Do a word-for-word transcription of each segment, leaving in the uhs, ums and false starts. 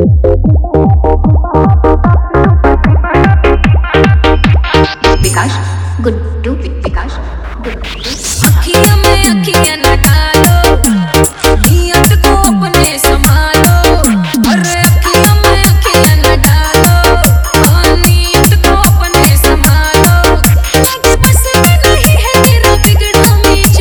विकास गुड्डू विकास अखियां में अखियां न डालो, नियत को अपने संभालो। अरे अखियां में अखियां न डालो, नियत को अपने संभालो। आगे बस में नहीं है तेरा बिगड़ा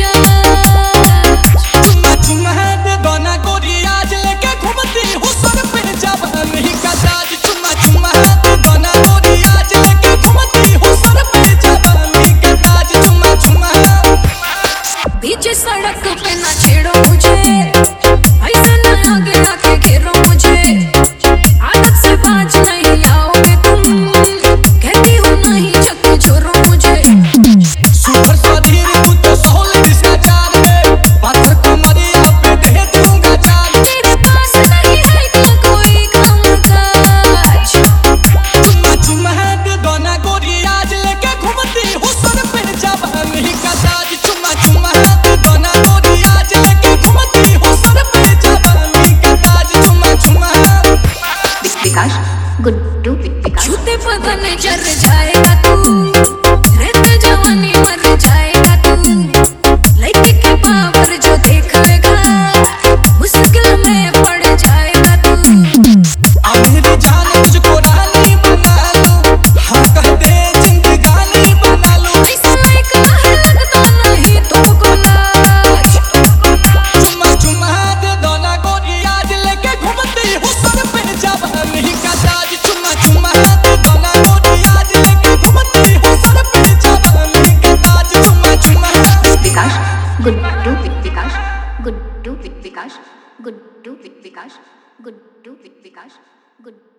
मिजाज। चुम्मा चुम्मा दे दोना गोरी आज लेके घूमती हूँ सर पे जवानी का ताज। चुम्मा चुम्मा दे दोना गोरी आज लेके घूमती हूँ सर पे जवानी का ताज। चुम्मा चुम्मा बीच सड़क पे ना छेड़ो मुझे, ऐसे ना आगे आके घेरो मुझे। आदत से बाज नहीं आओगे तुम, कहती हूँ नहीं चक्के छोड़ो मुझे। सुपर स्वाधीन तू तो सोल दिशा चार में, पाथर को मरिया पे दे दूंगा जान। तेरे पास नहीं है क्या कोई काम काज? चुम्मा चुम्मा दे दोना गोरी आज लेके घूमती हूँ सर पे जवानी का ताज। चुम्मा चुम्मा दे दोना गोरी आज लेके घूमती हूँ सर पे जवानी का ताज। चुम्मा चुम्मा विकास गुड्डू विकास छूते बदन जर जाएगा तू, रहते जवानी मर जाएगा तू। लड़की के पावर जो देख लेगा, मुश्किल में पड़ जाएगा तू। अब मेरी जान मुझको रानी बना लो, हाँ कहते जिंदगानी बना लो। ऐसा एक है लगता नहीं तुमको लाज। चुम्मा चुम्मा दे दोना गोरी आज लेके घूमती हूँ सर पे जवानी का ताज। चुम्मा चुम्मा दे दोना गोरी आज लेके घूमती हूँ सर पे जवानी का ताज। चुम्मा चुम्मा विकास गुड्डू विकास गुड्डू विकास गुड्डू विकास गुड्डू विकास गुड्डू